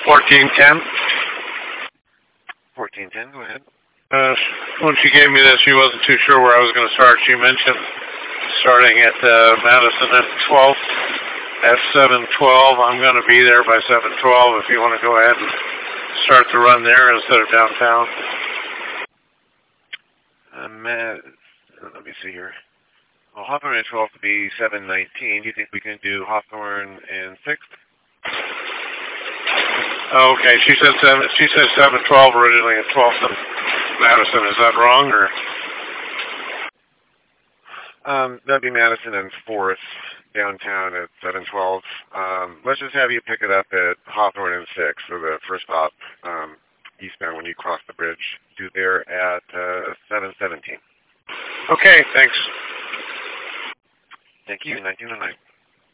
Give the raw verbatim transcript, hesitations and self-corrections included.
fourteen ten. fourteen ten, go ahead. Uh, when she gave me this, she wasn't too sure where I was going to start. She mentioned starting at uh, Madison at twelve. At seven twelve, I'm going to be there by seven twelve if you want to go ahead and start the run there instead of downtown. Uh, Matt, let me see here. Well, Hawthorne at twelve would be seven nineteen. Do you think we can do Hawthorne and sixth? Oh, okay, she said seven. She said seven twelve originally at twelve to Madison. Is that wrong, or? Um, that'd be Madison and fourth downtown at seven twelve. Um, let's just have you pick it up at Hawthorne and sixth for the first stop um, eastbound when you cross the bridge. Do there at uh, seven seventeen. Okay, thanks. Thank you. nineteen oh nine.